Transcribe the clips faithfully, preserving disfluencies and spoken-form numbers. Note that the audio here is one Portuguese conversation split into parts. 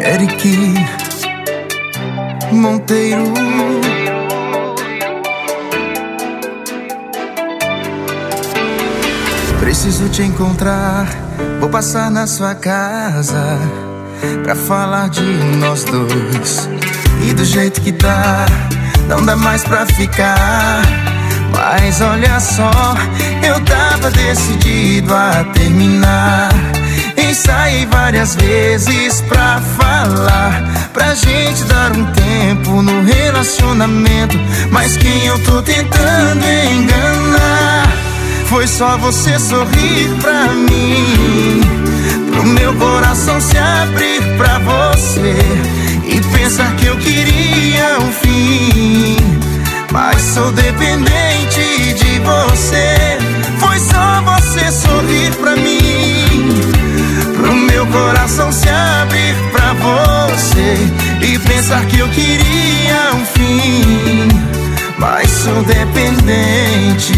Eric Monteiro. Preciso te encontrar, vou passar na sua casa pra falar de nós dois. E do jeito que tá, não dá mais pra ficar. Mas olha só, eu tava decidido a terminar. Ensaiei várias vezes pra falar, pra gente dar um tempo no relacionamento. Mas quem eu tô tentando enganar foi só você sorrir pra mim, pro meu coração se abrir pra você e pensar que eu queria um fim. Mas sou dependente de você. Foi só você sorrir pra mim, pro meu coração se abrir pra você e pensar que eu queria um fim. Mas sou dependente.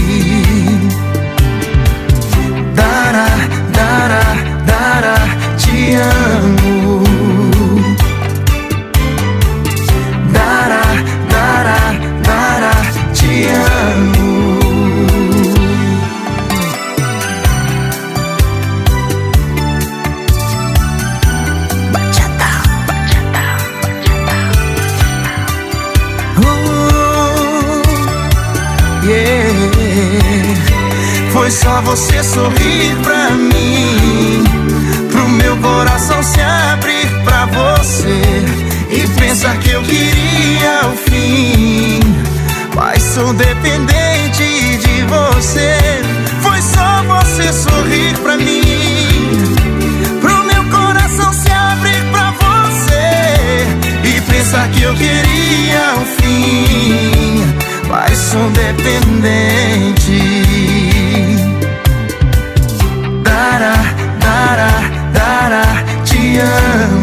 Dara, Dara, Dara, te amo. Dara, Dara, Dara, te amo. Bachata, bachata, bachata. Oh, yeah. Foi só você sorrir pra mim, pro meu coração se abrir pra você e pensar que eu queria o fim. Mas sou dependente de você. Foi só você sorrir pra mim, pro meu coração se abrir pra você e pensar que eu queria o fim. Mas sou dependente. Dara, Dara, Dara, te amo.